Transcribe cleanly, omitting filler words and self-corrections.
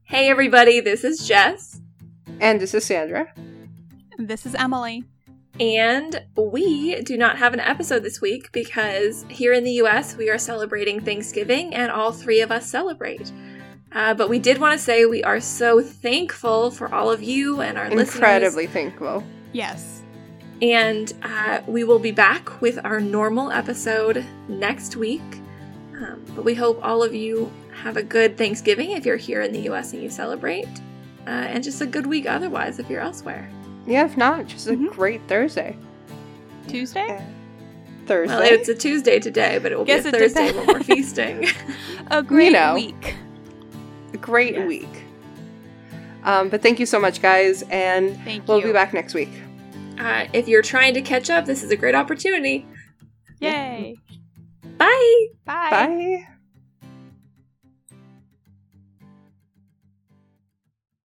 Hey everybody, this is Jess. And this is Sandra. This is Emily. And we do not have an episode this week because here in the US we are celebrating Thanksgiving and all three of us celebrate. But we did want to say we are so thankful for all of you and our listeners. Incredibly thankful. Yes. And we will be back with our normal episode next week. But we hope all of you have a good Thanksgiving if you're here in the US and you celebrate. And just a good week otherwise if you're elsewhere. Yeah, if not, just a great Thursday. Tuesday? Thursday. Well, it's a Tuesday today, but it will be a Thursday when we're feasting. A great week. A great week. But thank you so much, guys, and we'll be back next week. If you're trying to catch up, this is a great opportunity. Yay. Bye. Bye. Bye.